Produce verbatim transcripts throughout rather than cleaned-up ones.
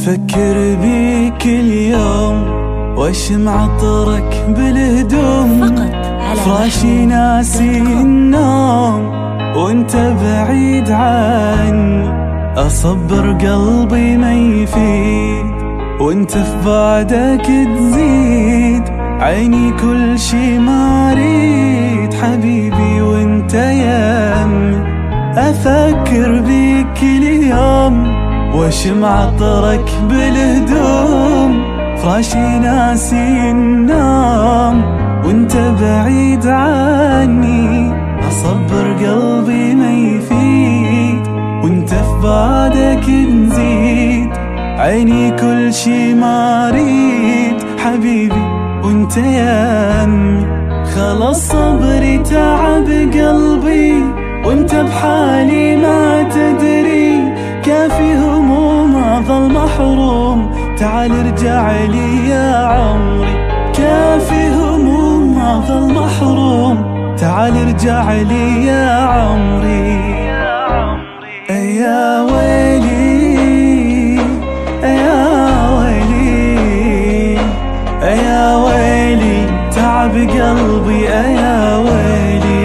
أفكر بيك اليوم واشم عطرك بالهدوم، فقط على فراشي ناسي النوم وانت بعيد عني. أصبر قلبي ما يفيد وانت في بعدك تزيد، عيني كل شي ما اريد حبيبي وانت يمي. أفكر بيك اليوم واشم عطرك بالهدوم، فراشي ناسي النوم وانت بعيد عني. أصبر قلبي ما يفيد وانت في بعدك نزيد، عيني كل شي ما اريد حبيبي وانت يمي. خلص صبري تعب قلبي وانت بحالي ما تدري، كافي هموم اظل محروم، تعال ارجع لي يا عمري. كافي هموم اظل محروم، تعال ارجع لي يا عمري. يا ويلي يا ويلي يا ويلي تعب قلبي يا ويلي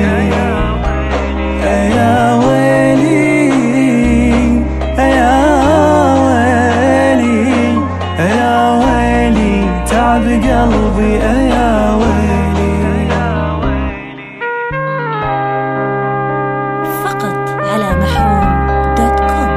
يا ويلي يا ويلي يا ويلي تعب قلبي يا ويلي. فقط على محروم دوت كوم.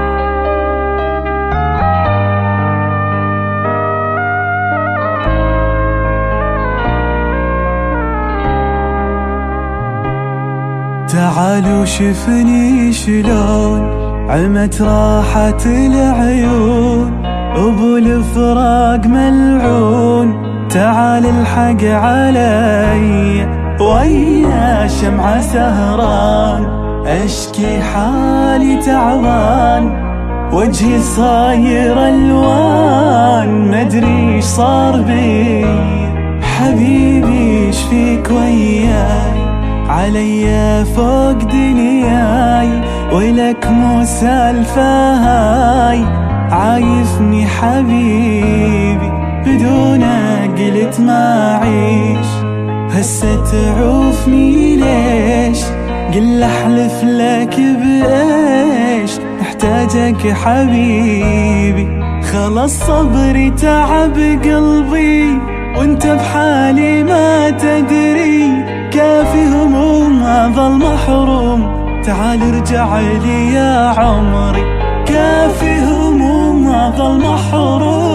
تعالوا شفني شلون عمت راحة العيون، أبو الفراق ملعون، تعال الحق علي ويا شمعة سهران. أشكي حالي تعبان وجهي صاير ألوان، مدري ايش صار بي حبيبي ايش فيك وياي، علي فوق دنياي ولك مو سالفة هاي. عايفني حبيبي بدونك قلت ما عيش، هسه تعوفني ليش؟ قل احلف لك بايش، محتاجك حبيبي. خلص صبري تعب قلبي وانت بحالي ما تدري، كافي هموم اظل محروم، تعال ارجع لي يا عمري. كافي هموم اظل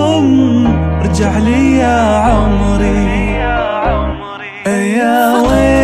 محروم، ارجع لي يا عمري. يا ويلي